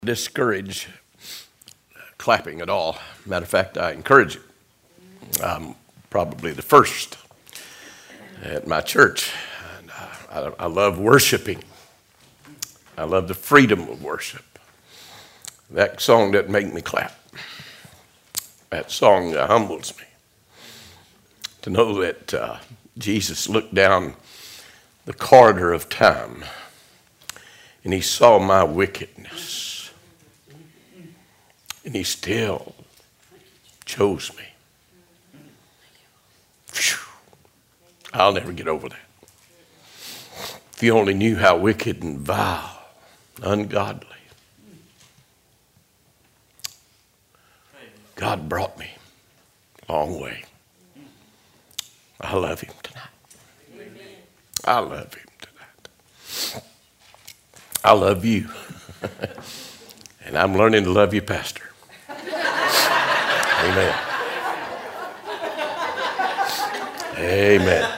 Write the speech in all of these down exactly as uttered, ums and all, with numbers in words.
Discourage clapping at all. Matter of fact, I encourage it. I'm probably the first at my church. And I, I love worshiping. I love the freedom of worship. That song doesn't make me clap. That song uh, humbles me. To know that uh, Jesus looked down the corridor of time and he saw my wickedness. And he still chose me. Whew. I'll never get over that. If you only knew how wicked and vile, ungodly, God brought me a long way. I love him tonight. I love him tonight. I love you. And I'm learning to love you, Pastor. Amen. Amen.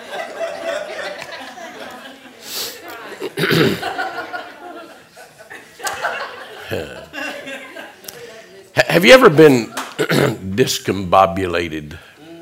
Have you ever been discombobulated? Have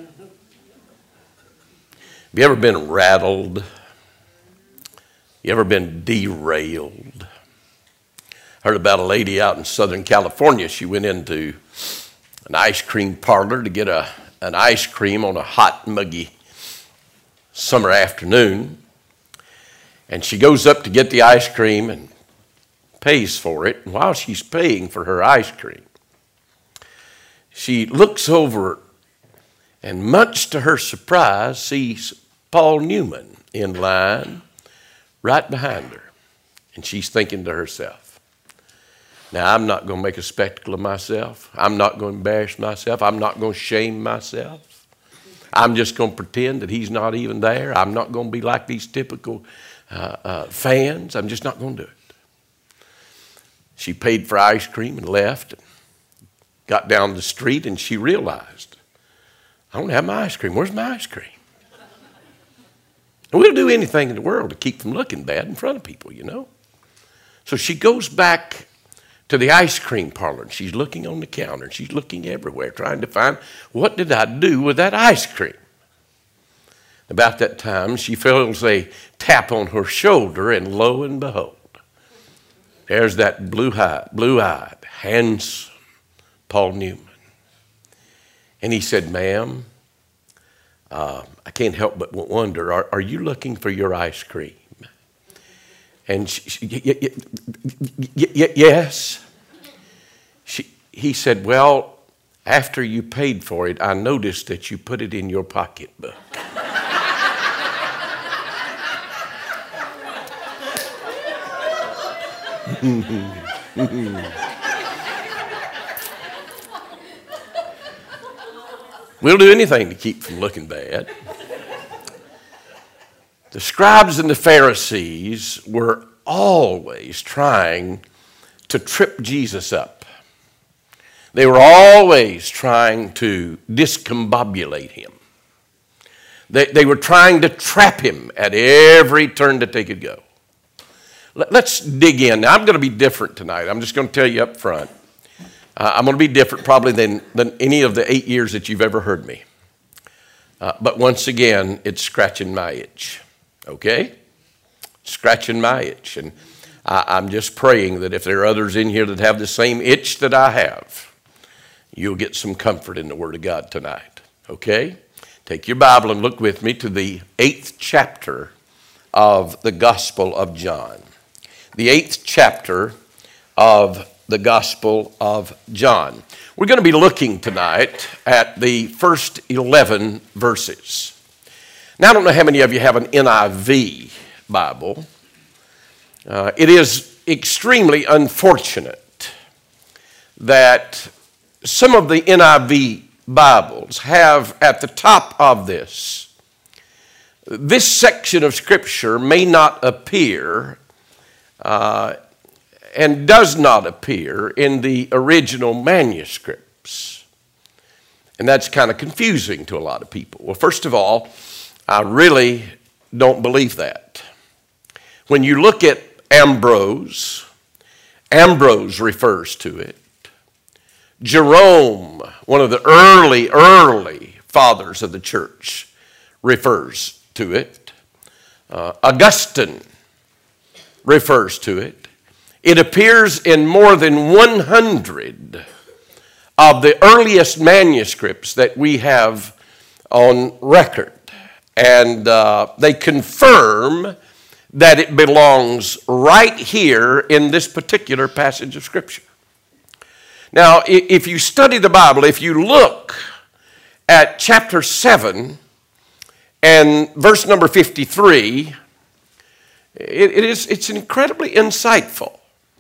you ever been rattled? You ever been derailed? Heard about a lady out in Southern California. She went into an ice cream parlor to get a an ice cream on a hot, muggy summer afternoon. And she goes up to get the ice cream and pays for it. And while she's paying for her ice cream, she looks over and, much to her surprise, sees Paul Newman in line right behind her. And she's thinking to herself, now, I'm not going to make a spectacle of myself. I'm not going to embarrass myself. I'm not going to shame myself. I'm just going to pretend that he's not even there. I'm not going to be like these typical uh, uh, fans. I'm just not going to do it. She paid for ice cream and left. And got down the street and she realized, I don't have my ice cream. Where's my ice cream? And we'll do anything in the world to keep from looking bad in front of people, you know. So she goes back to the ice cream parlor, and she's looking on the counter, and she's looking everywhere, trying to find, what did I do with that ice cream? About that time, she feels a tap on her shoulder, and lo and behold, there's that blue-eyed, blue-eyed, handsome Paul Newman. And he said, ma'am, uh, I can't help but wonder, are, are you looking for your ice cream? And she, she, y- y- y- y- yes. She, he said, well, after you paid for it, I noticed that you put it in your pocketbook. We'll do anything to keep from looking bad. The scribes and the Pharisees were always trying to trip Jesus up. They were always trying to discombobulate him. They, they were trying to trap him at every turn that they could go. Let, let's dig in. Now, I'm going to be different tonight. I'm just going to tell you up front. Uh, I'm going to be different probably than, than any of the eight years that you've ever heard me. Uh, but once again, it's scratching my itch. Okay? Scratching my itch. And I, I'm just praying that if there are others in here that have the same itch that I have, you'll get some comfort in the Word of God tonight. Okay? Take your Bible and look with me to the eighth chapter of the Gospel of John. The eighth chapter of the Gospel of John. We're going to be looking tonight at the first eleven verses. Now, I don't know how many of you have an N I V Bible. Uh, it is extremely unfortunate that some of the N I V Bibles have at the top of this, this section of Scripture may not appear uh, and does not appear in the original manuscripts. And that's kind of confusing to a lot of people. Well, first of all, I really don't believe that. When you look at Ambrose Ambrose refers to it. Jerome, one of the early, early fathers of the church, refers to it. Uh, Augustine refers to it. It appears in more than one hundred of the earliest manuscripts that we have on record. And uh, they confirm that it belongs right here in this particular passage of Scripture. Now, if you study the Bible, if you look at chapter seven and verse number fifty-three, it, it is, it's incredibly insightful.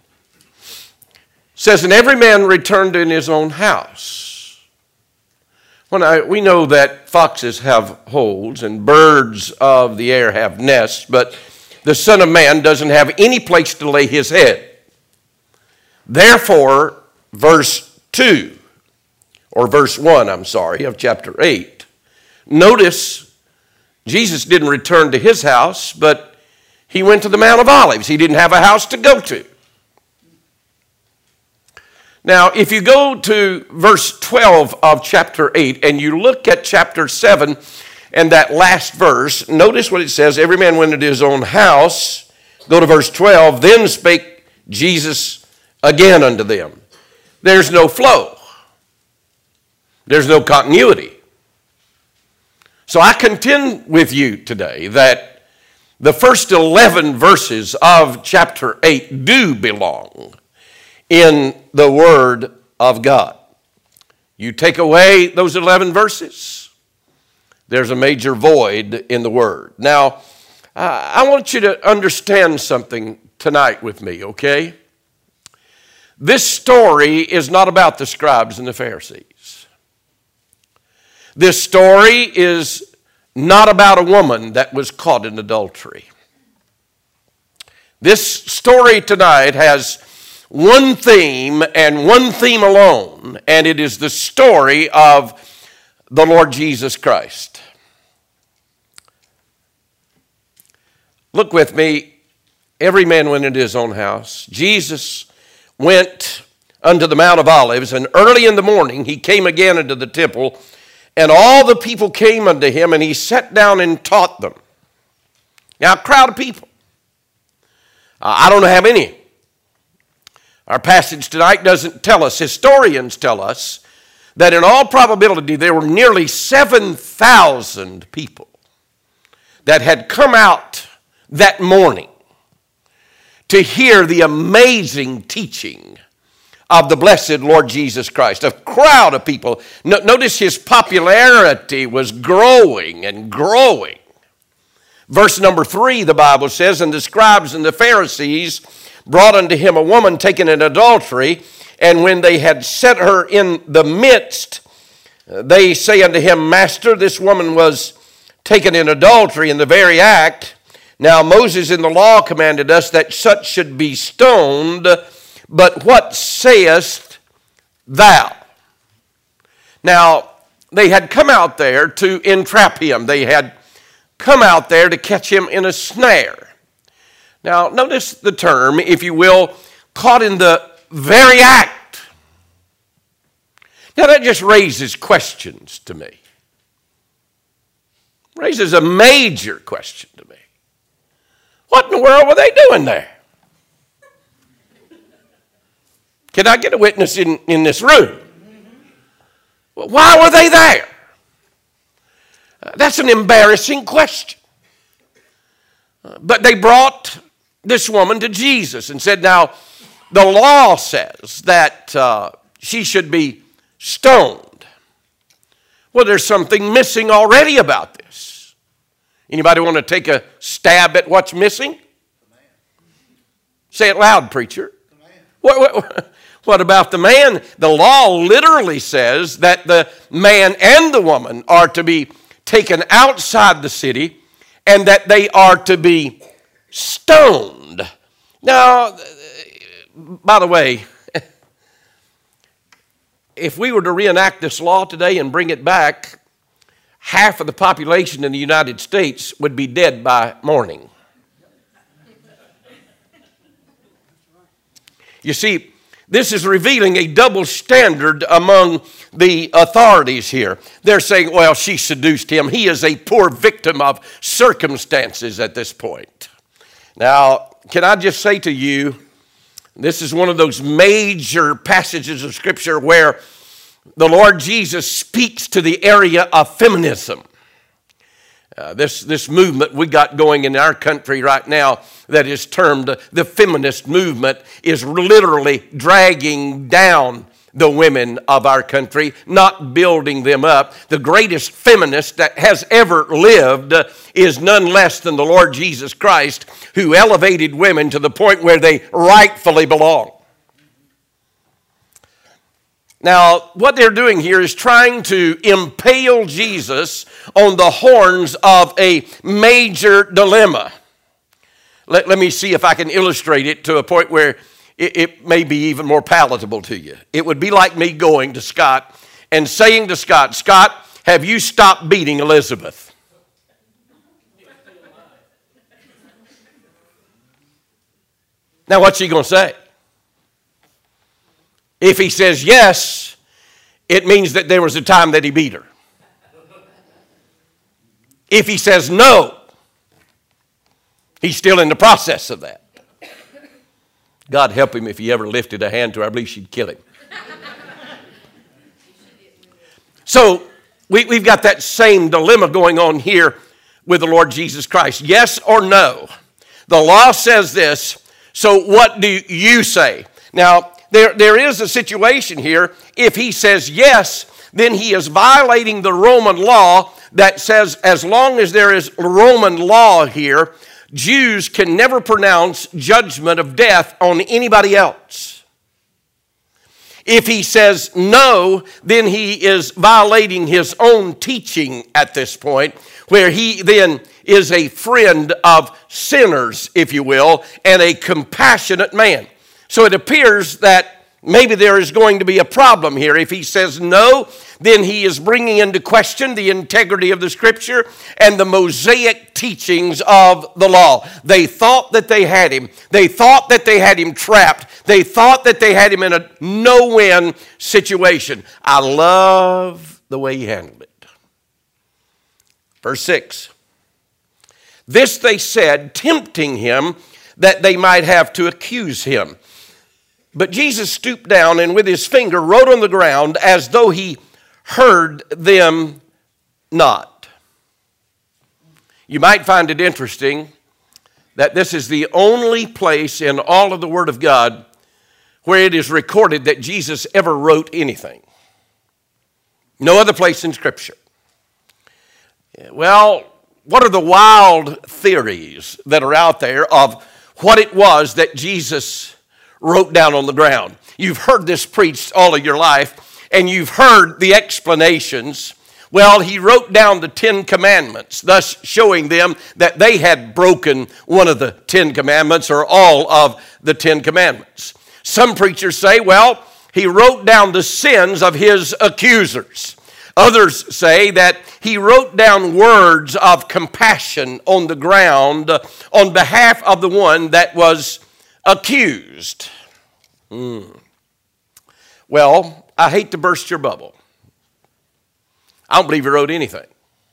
It says, and every man returned in his own house. When I, we know that foxes have holes and birds of the air have nests, but the Son of Man doesn't have any place to lay his head. Therefore, verse two, or verse one, I'm sorry, of chapter eight, notice Jesus didn't return to his house, but he went to the Mount of Olives. He didn't have a house to go to. Now, if you go to verse twelve of chapter eight and you look at chapter seven and that last verse, notice what it says, every man went into his own house. Go to verse twelve, then spake Jesus again unto them. There's no flow. There's no continuity. So I contend with you today that the first eleven verses of chapter eight do belong in the Word of God. You take away those eleven verses, there's a major void in the Word. Now, uh, I want you to understand something tonight with me, okay? This story is not about the scribes and the Pharisees. This story is not about a woman that was caught in adultery. This story tonight has one theme and one theme alone, and it is the story of the Lord Jesus Christ. Look with me. Every man went into his own house. Jesus went unto the Mount of Olives, and early in the morning he came again into the temple, and all the people came unto him, and he sat down and taught them. Now, a crowd of people. Uh, I don't have any. Our passage tonight doesn't tell us. Historians tell us that in all probability there were nearly seven thousand people that had come out that morning to hear the amazing teaching of the blessed Lord Jesus Christ. A crowd of people. No, notice his popularity was growing and growing. Verse number three, the Bible says, and the scribes and the Pharisees brought unto him a woman taken in adultery, and when they had set her in the midst, they say unto him, Master, this woman was taken in adultery in the very act. Now Moses in the law commanded us that such should be stoned, but what sayest thou? Now, they had come out there to entrap him. They had come out there to catch him in a snare. Now, notice the term, if you will, caught in the very act. Now, that just raises questions to me. Raises a major question to me. What in the world were they doing there? Can I get a witness in, in this room? Why were they there? Uh, that's an embarrassing question. Uh, but they brought this woman to Jesus and said, now, the law says that uh, she should be stoned. Well, there's something missing already about this. Anybody want to take a stab at what's missing? Say it loud, preacher. What, what, what about the man? The law literally says that the man and the woman are to be taken outside the city and that they are to be stoned. Now, by the way, if we were to reenact this law today and bring it back, half of the population in the United States would be dead by morning. You see, this is revealing a double standard among the authorities here. They're saying, well, she seduced him. He is a poor victim of circumstances at this point. Now, can I just say to you, this is one of those major passages of Scripture where the Lord Jesus speaks to the area of feminism. Uh, this, this movement we got going in our country right now that is termed the feminist movement is literally dragging down the women of our country, not building them up. The greatest feminist that has ever lived is none less than the Lord Jesus Christ, who elevated women to the point where they rightfully belong. Now, what they're doing here is trying to impale Jesus on the horns of a major dilemma. Let, let me see if I can illustrate it to a point where it, it may be even more palatable to you. It would be like me going to Scott and saying to Scott, Scott, have you stopped beating Elizabeth? Now, what's he going to say? If he says yes, it means that there was a time that he beat her. If he says no, he's still in the process of that. God help him if he ever lifted a hand to her. I believe she'd kill him. So we, we've got that same dilemma going on here with the Lord Jesus Christ. Yes or no? The law says this, so what do you say? Now, There, there is a situation here. If he says yes, then he is violating the Roman law that says as long as there is Roman law here, Jews can never pronounce judgment of death on anybody else. If he says no, then he is violating his own teaching at this point, where he then is a friend of sinners, if you will, and a compassionate man. So it appears that maybe there is going to be a problem here. If he says no, then he is bringing into question the integrity of the Scripture and the Mosaic teachings of the law. They thought that they had him. They thought that they had him trapped. They thought that they had him in a no-win situation. I love the way he handled it. Verse six. This they said, tempting him, that they might have to accuse him. But Jesus stooped down and with his finger wrote on the ground as though he heard them not. You might find it interesting that this is the only place in all of the Word of God where it is recorded that Jesus ever wrote anything. No other place in Scripture. Well, what are the wild theories that are out there of what it was that Jesus wrote down on the ground? You've heard this preached all of your life, and you've heard the explanations. Well, he wrote down the Ten Commandments, thus showing them that they had broken one of the Ten Commandments or all of the Ten Commandments. Some preachers say, well, he wrote down the sins of his accusers. Others say that he wrote down words of compassion on the ground on behalf of the one that was accused. Mm. Well, I hate to burst your bubble. I don't believe he wrote anything.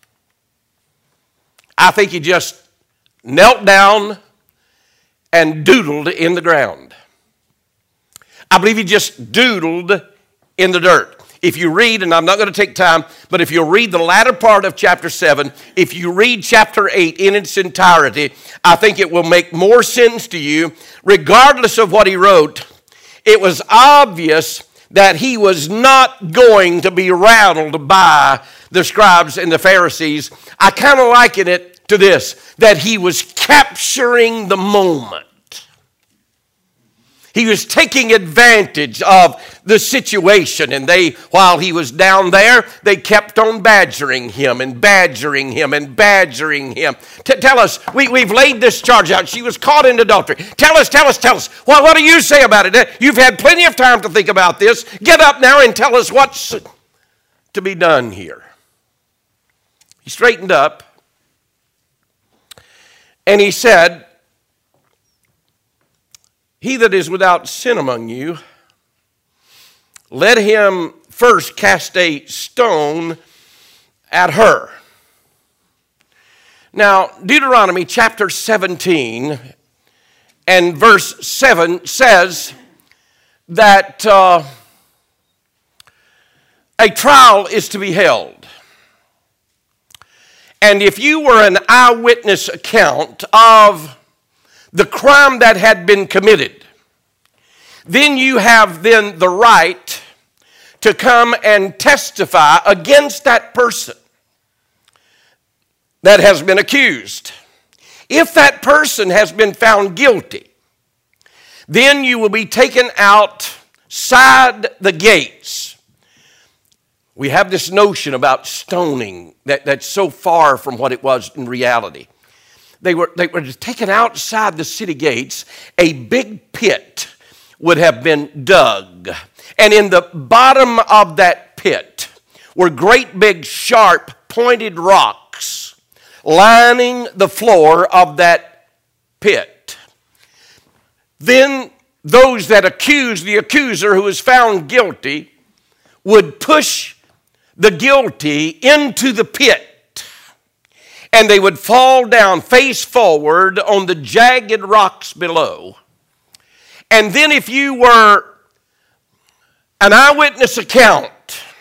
I think he just knelt down and doodled in the ground. I believe he just doodled in the dirt. If you read, and I'm not going to take time, but if you read the latter part of chapter seven, if you read chapter eight in its entirety, I think it will make more sense to you. Regardless of what he wrote, it was obvious that he was not going to be rattled by the scribes and the Pharisees. I kind of liken it to this, that he was capturing the moment. He was taking advantage of the situation, and they, while he was down there, they kept on badgering him and badgering him and badgering him. T- tell us, we, we've laid this charge out. She was caught in adultery. Tell us, tell us, tell us. Well, what do you say about it? You've had plenty of time to think about this. Get up now and tell us what's to be done here. He straightened up, and he said, he that is without sin among you, let him first cast a stone at her. Now, Deuteronomy chapter seventeen and verse seven says that uh, a trial is to be held. And if you were an eyewitness account of the crime that had been committed, then you have then the right to come and testify against that person that has been accused. If that person has been found guilty, then you will be taken outside the gates. We have this notion about stoning that, that's so far from what it was in reality. They were, they were taken outside the city gates. A big pit would have been dug. And in the bottom of that pit were great big sharp pointed rocks lining the floor of that pit. Then those that accused the accuser who was found guilty would push the guilty into the pit, and they would fall down face forward on the jagged rocks below. And then if you were an eyewitness account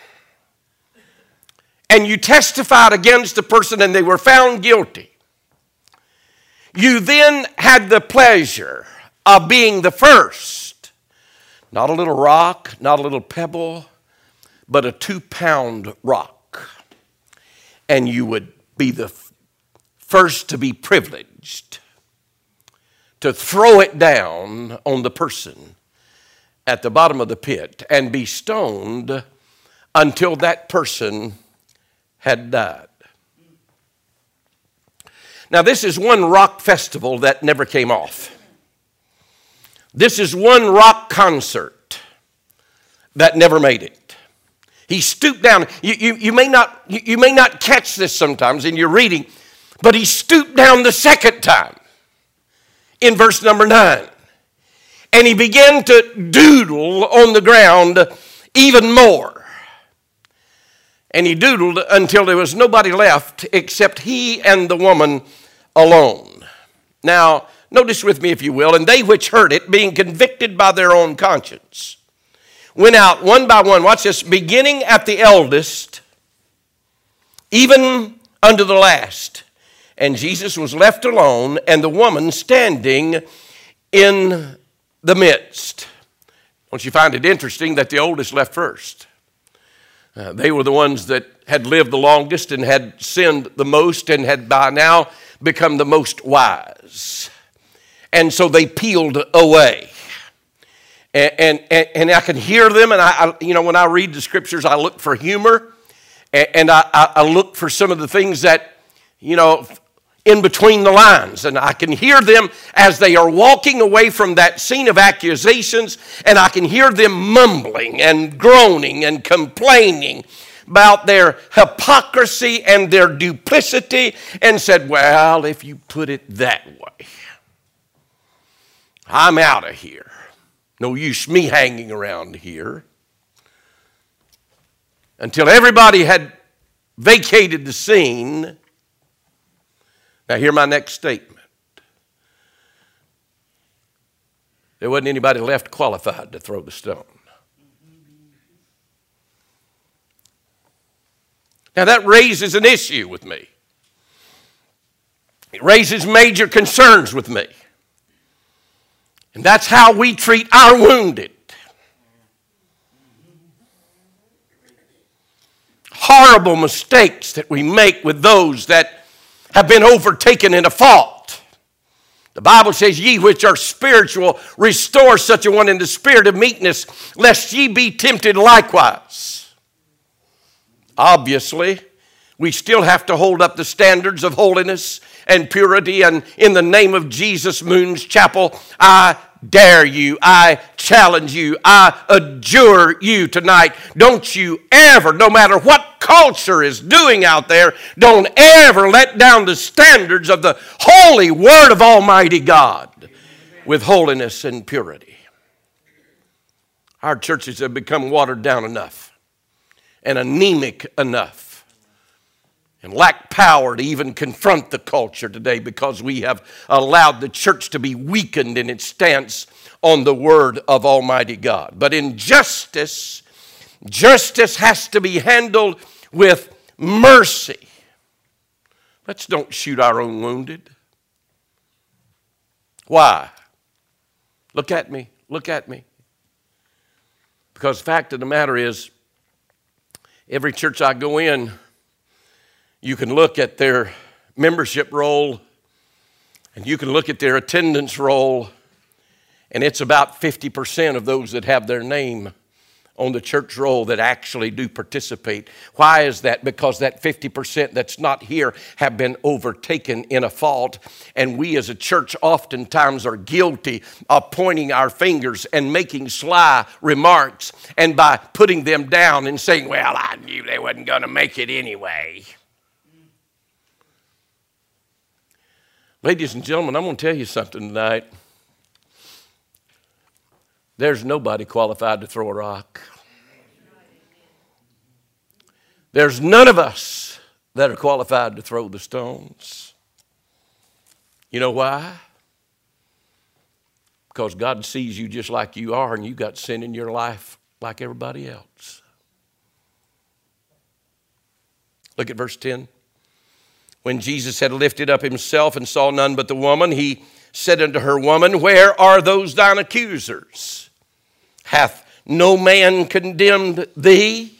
and you testified against the person and they were found guilty, you then had the pleasure of being the first. Not a little rock, not a little pebble, but a two-pound rock. And you would be the first to be privileged to throw it down on the person at the bottom of the pit and be stoned until that person had died. Now, this is one rock festival that never came off. This is one rock concert that never made it. He stooped down. You, you, you, may not, you, you may not catch this sometimes in your reading, but he stooped down the second time in verse number nine. And he began to doodle on the ground even more. And he doodled until there was nobody left except he and the woman alone. Now, notice with me if you will, and they which heard it, being convicted by their own conscience, went out one by one, watch this, beginning at the eldest, even unto the last. And Jesus was left alone, and the woman standing in the midst. Don't you find it interesting that the oldest left first? Uh, they were the ones that had lived the longest and had sinned the most and had by now become the most wise. And so they peeled away. And, and, and I can hear them, and I, I, you know, when I read the scriptures, I look for humor, and, and I, I look for some of the things that, you know, in between the lines, and I can hear them as they are walking away from that scene of accusations, and I can hear them mumbling and groaning and complaining about their hypocrisy and their duplicity, and said, well, if you put it that way, I'm out of here. No use me hanging around here. Until everybody had vacated the scene. Now hear my next statement. There wasn't anybody left qualified to throw the stone. Now that raises an issue with me. It raises major concerns with me. And that's how we treat our wounded. Horrible mistakes that we make with those that have been overtaken in a fault. The Bible says, ye which are spiritual, restore such a one in the spirit of meekness, lest ye be tempted likewise. Obviously, we still have to hold up the standards of holiness and purity, and in the name of Jesus, Moons Chapel, I dare you, I challenge you, I adjure you tonight. Don't you ever, no matter what culture is doing out there, don't ever let down the standards of the holy word of Almighty God. with holiness and purity. Our churches have become watered down enough and anemic enough and lack power to even confront the culture today because we have allowed the church to be weakened in its stance on the word of Almighty God. But in justice, justice has to be handled with mercy. Let's don't shoot our own wounded. Why? Look at me. Look at me. Because the fact of the matter is, every church I go in, you can look at their membership roll and you can look at their attendance roll, and it's about fifty percent of those that have their name on the church roll that actually do participate. Why is that? Because that fifty percent that's not here have been overtaken in a fault, and we as a church oftentimes are guilty of pointing our fingers and making sly remarks, and by putting them down and saying, well, I knew they wasn't going to make it anyway. Ladies and gentlemen, I'm going to tell you something tonight. There's nobody qualified to throw a rock. There's none of us that are qualified to throw the stones. You know why? Because God sees you just like you are, and you got sin in your life like everybody else. Look at verse ten. When Jesus had lifted up himself and saw none but the woman, he said unto her, Woman, where are those thine accusers? Hath no man condemned thee?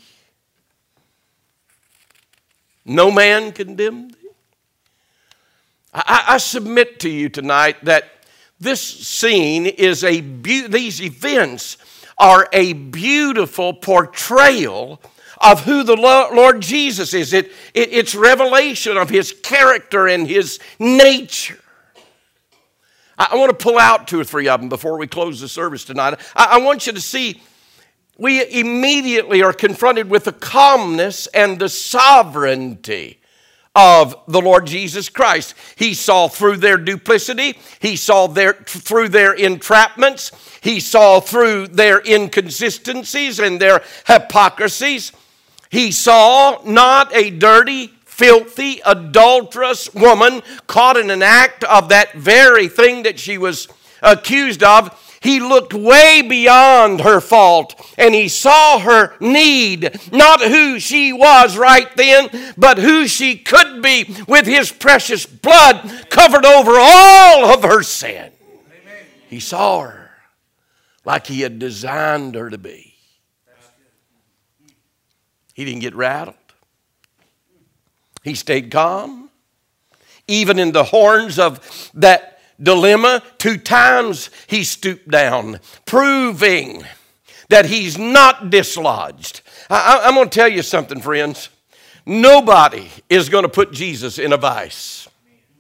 No man condemned thee? I, I submit to you tonight that this scene is a, be- these events are a beautiful portrayal of who the Lord Jesus is. It, it, it's revelation of his character and his nature. I, I want to pull out two or three of them before we close the service tonight. I, I want you to see, we immediately are confronted with the calmness and the sovereignty of the Lord Jesus Christ. He saw through their duplicity. He saw their, through their entrapments. He saw through their inconsistencies and their hypocrisies. He saw not a dirty, filthy, adulterous woman caught in an act of that very thing that she was accused of. He looked way beyond her fault, and he saw her need, not who she was right then, but who she could be with his precious blood covered over all of her sin. Amen. He saw her like he had designed her to be. He didn't get rattled. He stayed calm. Even in the horns of that dilemma, two times he stooped down, proving that he's not dislodged. I, I'm going to tell you something, friends. Nobody is going to put Jesus in a vice.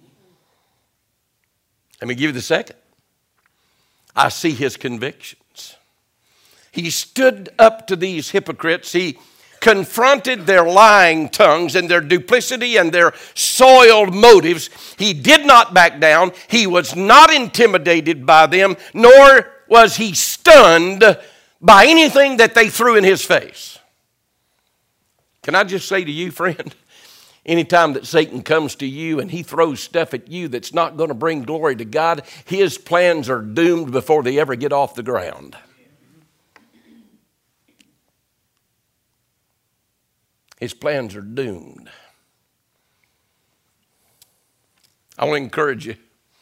Let me give you the second. I see his convictions. He stood up to these hypocrites. He confronted their lying tongues and their duplicity and their soiled motives. He did not back down. He was not intimidated by them, nor was he stunned by anything that they threw in his face. Can I just say to you, friend, anytime that Satan comes to you and he throws stuff at you that's not going to bring glory to God, his plans are doomed before they ever get off the ground. His plans are doomed. I want to encourage you.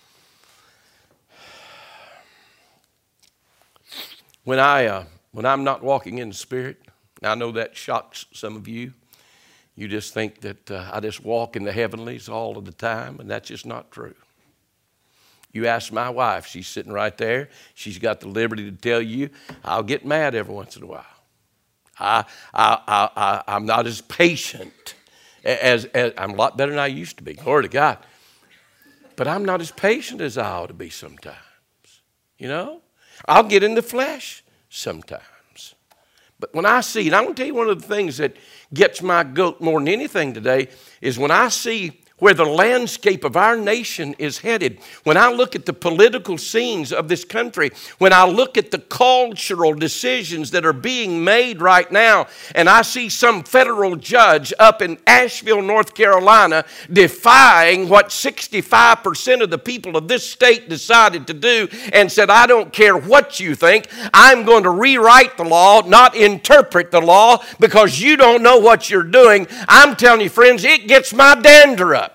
When, I, uh, when I'm not walking in the Spirit, I know that shocks some of you. You just think that uh, I just walk in the heavenlies all of the time, and that's just not true. You ask my wife, she's sitting right there. She's got the liberty to tell you, I'll get mad every once in a while. I, I, I, I, I'm not as patient as, as, I'm a lot better than I used to be. Glory to God. But I'm not as patient as I ought to be sometimes. You know? I'll get in the flesh sometimes. But when I see, and I'm going to tell you one of the things that gets my goat more than anything today is when I see where the landscape of our nation is headed. When I look at the political scenes of this country, when I look at the cultural decisions that are being made right now, and I see some federal judge up in Asheville, North Carolina, defying what sixty-five percent of the people of this state decided to do and said, I don't care what you think, I'm going to rewrite the law, not interpret the law, because you don't know what you're doing. I'm telling you, friends, it gets my dander up.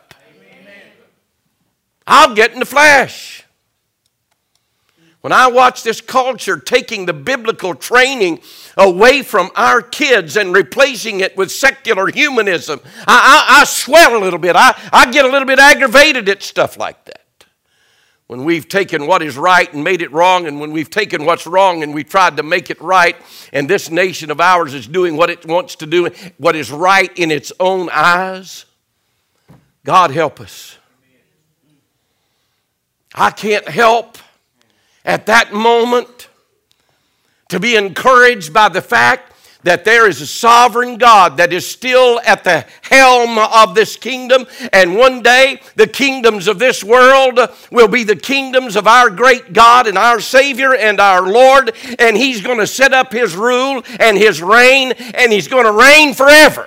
I'll get in the flesh. When I watch this culture taking the biblical training away from our kids and replacing it with secular humanism, I, I, I swell a little bit. I, I get a little bit aggravated at stuff like that. When we've taken what is right and made it wrong, and when we've taken what's wrong and we've tried to make it right, and this nation of ours is doing what it wants to do, what is right in its own eyes, God help us. I can't help at that moment to be encouraged by the fact that there is a sovereign God that is still at the helm of this kingdom, and one day the kingdoms of this world will be the kingdoms of our great God and our Savior and our Lord, and He's going to set up His rule and His reign, and He's going to reign forever.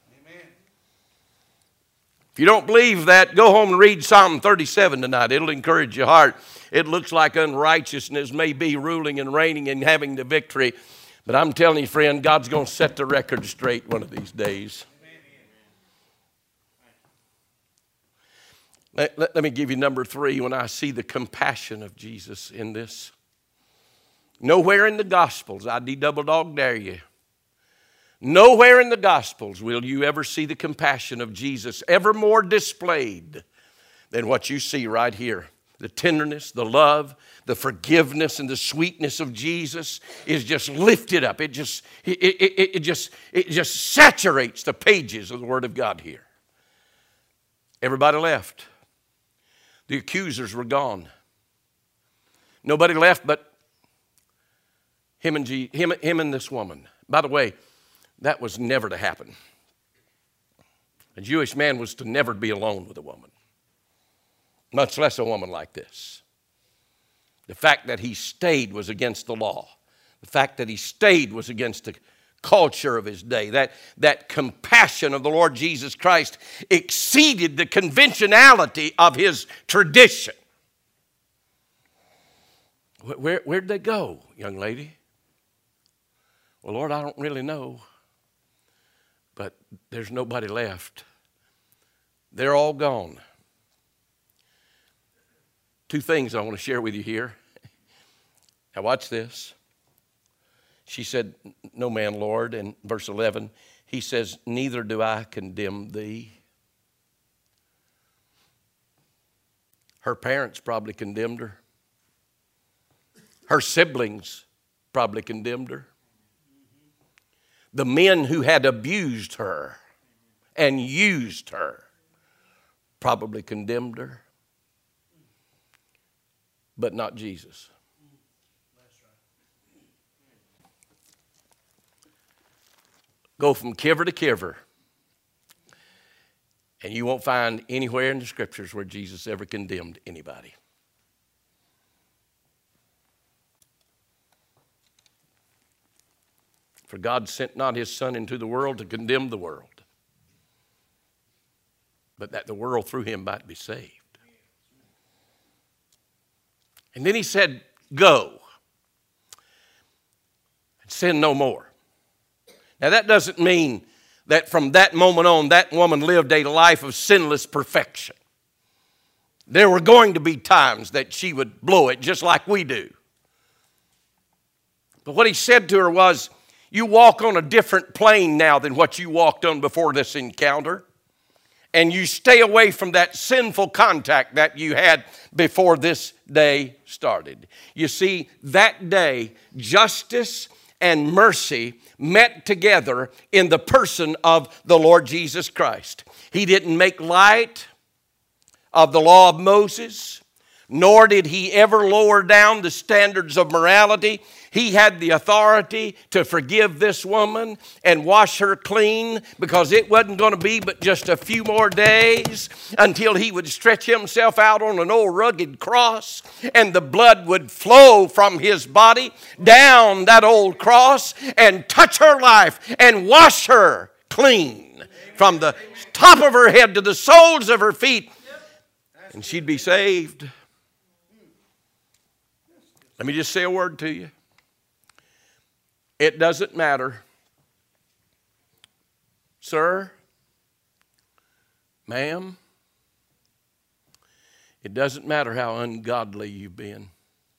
If you don't believe that, go home and read Psalm thirty-seven tonight. It'll encourage your heart. It looks like unrighteousness may be ruling and reigning and having the victory. But I'm telling you, friend, God's going to set the record straight one of these days. Let, let, let me give you number three when I see the compassion of Jesus in this. Nowhere in the Gospels, I double dog dare you, nowhere in the Gospels will you ever see the compassion of Jesus ever more displayed than what you see right here. The tenderness, the love, the forgiveness, and the sweetness of Jesus is just lifted up. It just, it, it, it just, it just saturates the pages of the Word of God here. Everybody left. The accusers were gone. Nobody left but him and, G, him, him and this woman. By the way, that was never to happen. A Jewish man was to never be alone with a woman, much less a woman like this. The fact that he stayed was against the law. The fact that he stayed was against the culture of his day. That, that compassion of the Lord Jesus Christ exceeded the conventionality of his tradition. Where, where'd they go, young lady? Well, Lord, I don't really know. But there's nobody left. They're all gone. Two things I want to share with you here. Now watch this. She said, no man, Lord. And verse eleven, he says, neither do I condemn thee. Her parents probably condemned her. Her siblings probably condemned her. The men who had abused her and used her probably condemned her. But not Jesus. Go from kiver to kiver, and you won't find anywhere in the Scriptures where Jesus ever condemned anybody. For God sent not his Son into the world to condemn the world, but that the world through him might be saved. And then he said, go and sin no more. Now that doesn't mean that from that moment on, that woman lived a life of sinless perfection. There were going to be times that she would blow it just like we do. But what he said to her was, you walk on a different plane now than what you walked on before this encounter. And you stay away from that sinful contact that you had before this day started. You see, that day, justice and mercy met together in the person of the Lord Jesus Christ. He didn't make light of the law of Moses, nor did he ever lower down the standards of morality. He had the authority to forgive this woman and wash her clean, because it wasn't going to be but just a few more days until he would stretch himself out on an old rugged cross, and the blood would flow from his body down that old cross and touch her life and wash her clean from the top of her head to the soles of her feet, and she'd be saved. Let me just say a word to you. It doesn't matter, sir, ma'am, it doesn't matter how ungodly you've been.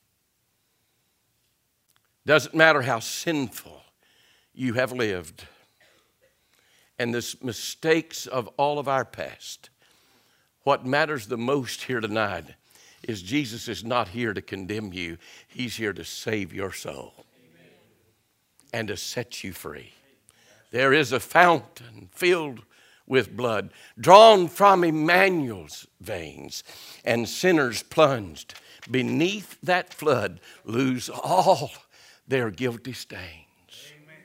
Doesn't matter how sinful you have lived. And the mistakes of all of our past. What matters the most here tonight is Jesus is not here to condemn you. He's here to save your soul. And to set you free. There is a fountain filled with blood, drawn from Emmanuel's veins, and sinners plunged beneath that flood lose all their guilty stains. Amen.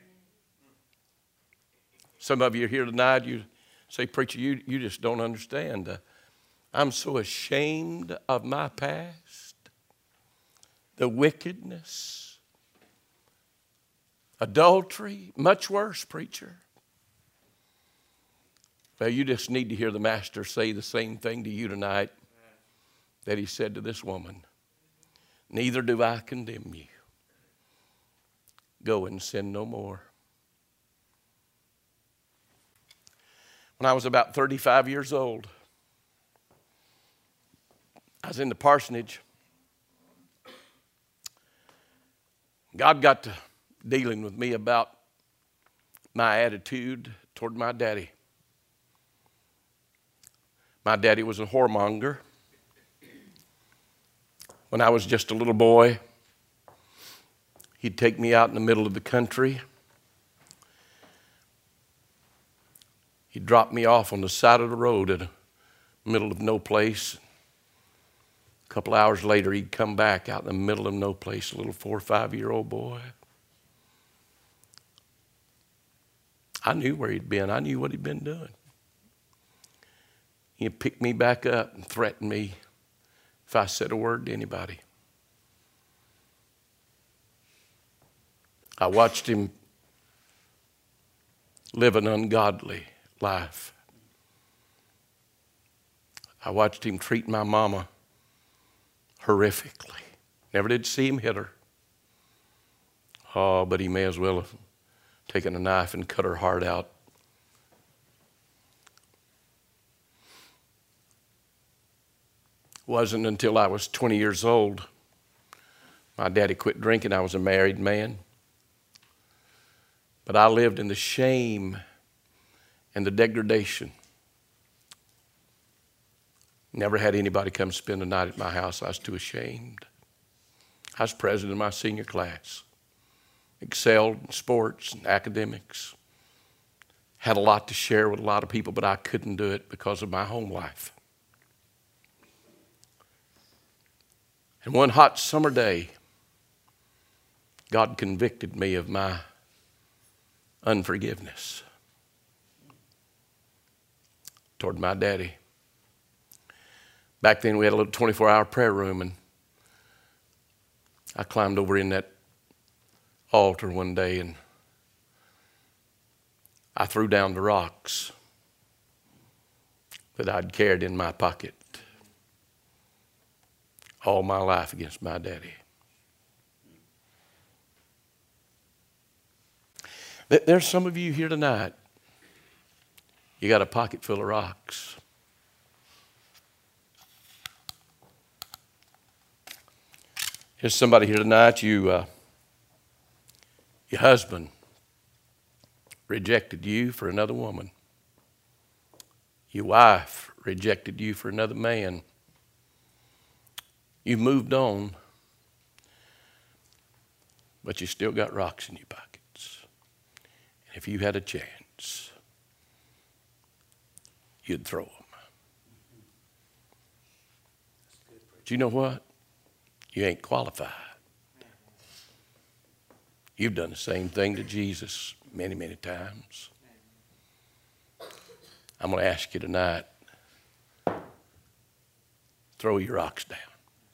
Some of you are here tonight, you say, preacher, you, you just don't understand. Uh, I'm so ashamed of my past, the wickedness, adultery, much worse, preacher. Well, you just need to hear the Master say the same thing to you tonight that he said to this woman. Neither do I condemn you. Go and sin no more. When I was about thirty-five years old, I was in the parsonage. God got to dealing with me about my attitude toward my daddy. My daddy was a whoremonger. When I was just a little boy, he'd take me out in the middle of the country. He'd drop me off on the side of the road in the middle of no place. A couple hours later, he'd come back out in the middle of no place, a little four or five-year-old boy. I knew where he'd been. I knew what he'd been doing. He'd pick me back up and threaten me if I said a word to anybody. I watched him live an ungodly life. I watched him treat my mama horrifically. Never did see him hit her. Oh, but he may as well have taken a knife and cut her heart out. It wasn't until I was twenty years old. My daddy quit drinking. I was a married man. But I lived in the shame and the degradation. Never had anybody come spend the night at my house. I was too ashamed. I was president of my senior class. Excelled in sports and academics. Had a lot to share with a lot of people, but I couldn't do it because of my home life. And one hot summer day, God convicted me of my unforgiveness toward my daddy. Back then we had a little twenty-four hour prayer room, and I climbed over in that altar one day and I threw down the rocks that I'd carried in my pocket all my life against my daddy. There's some of you here tonight, you got a pocket full of rocks. There's somebody here tonight, you uh, your husband rejected you for another woman. Your wife rejected you for another man. You moved on, but you still got rocks in your pockets. And if you had a chance, you'd throw them. But you know what? You ain't qualified. You've done the same thing to Jesus many, many times. I'm going to ask you tonight, throw your rocks down.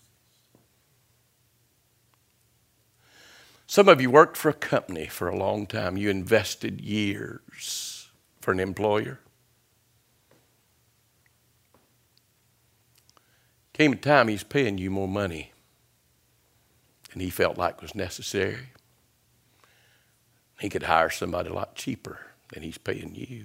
Some of you worked for a company for a long time. You invested years for an employer. Came a time he's paying you more money than he felt like was necessary. He could hire somebody a lot cheaper than he's paying you.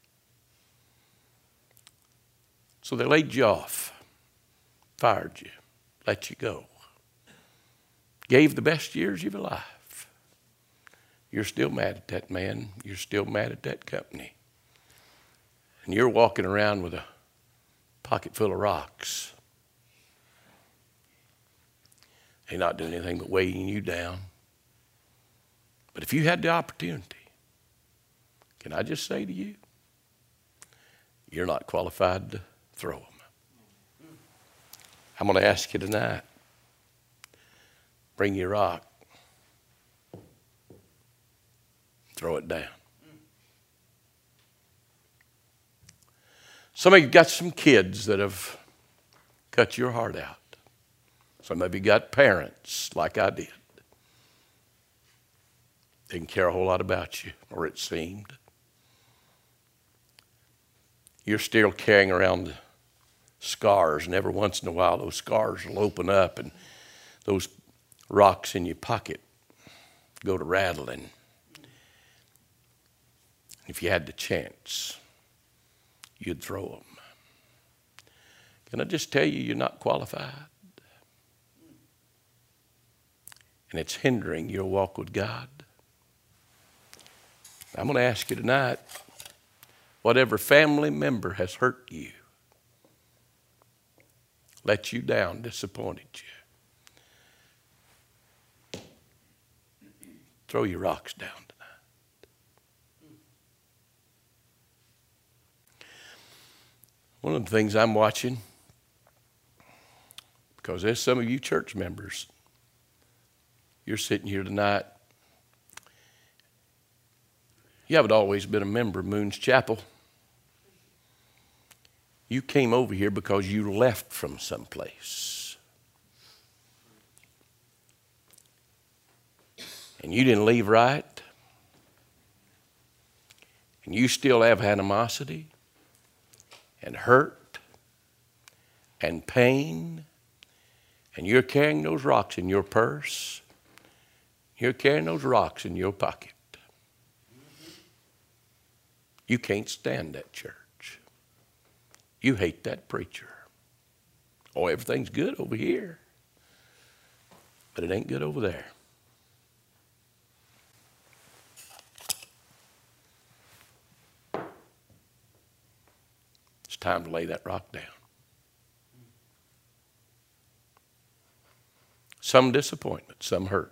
So they laid you off, fired you, let you go. Gave the best years of your life. You're still mad at that man. You're still mad at that company. And you're walking around with a pocket full of rocks. They're not doing anything but weighing you down. But if you had the opportunity, can I just say to you, you're not qualified to throw them. I'm going to ask you tonight, bring your rock, throw it down. Some of you got some kids that have cut your heart out. Some of you got parents like I did. Didn't care a whole lot about you, or it seemed. You're still carrying around scars, and every once in a while those scars will open up and those rocks in your pocket go to rattling. If you had the chance, you'd throw them. Can I just tell you, you're not qualified? And it's hindering your walk with God. I'm going to ask you tonight, whatever family member has hurt you, let you down, disappointed you, throw your rocks down tonight. One of the things I'm watching, because there's some of you church members, you're sitting here tonight. You haven't always been a member of Moon's Chapel. You came over here because you left from someplace. And you didn't leave right. And you still have animosity and hurt and pain. And you're carrying those rocks in your purse. You're carrying those rocks in your pocket. You can't stand that church. You hate that preacher. Oh, everything's good over here, but it ain't good over there. It's time to lay that rock down. Some disappointment, some hurt.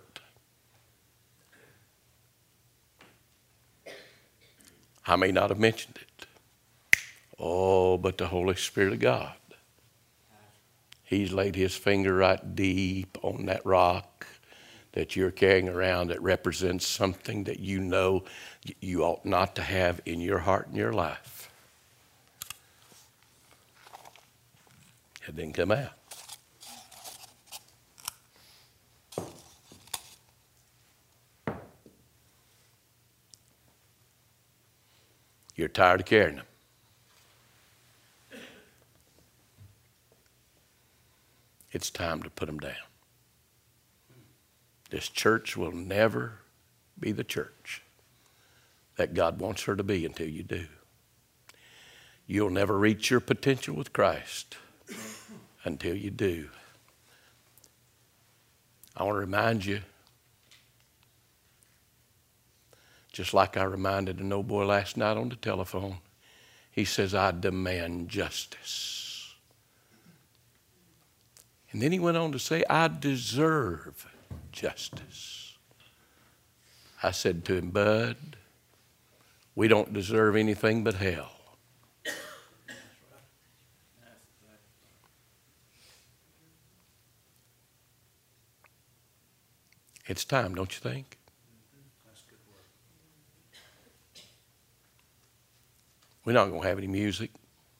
I may not have mentioned it. Oh, but the Holy Spirit of God, He's laid His finger right deep on that rock that you're carrying around that represents something that you know you ought not to have in your heart and your life. It didn't come out. You're tired of carrying them. It's time to put them down. This church will never be the church that God wants her to be until you do. You'll never reach your potential with Christ until you do. I want to remind you, just like I reminded an old boy last night on the telephone, he says, I demand justice. And then he went on to say, I deserve justice. I said to him, Bud, we don't deserve anything but hell. It's time, don't you think? We're not going to have any music.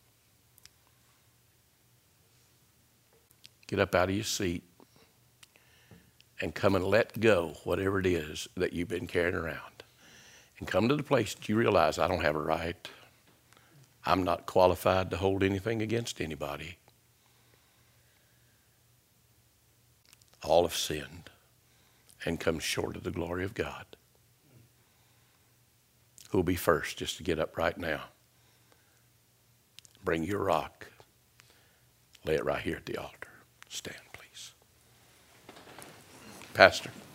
Get up out of your seat and come and let go whatever it is that you've been carrying around. And come to the place that you realize I don't have a right. I'm not qualified to hold anything against anybody. All have sinned and come short of the glory of God. Who'll be first just to get up right now? Bring your rock. Lay it right here at the altar. Stand, please. Pastor.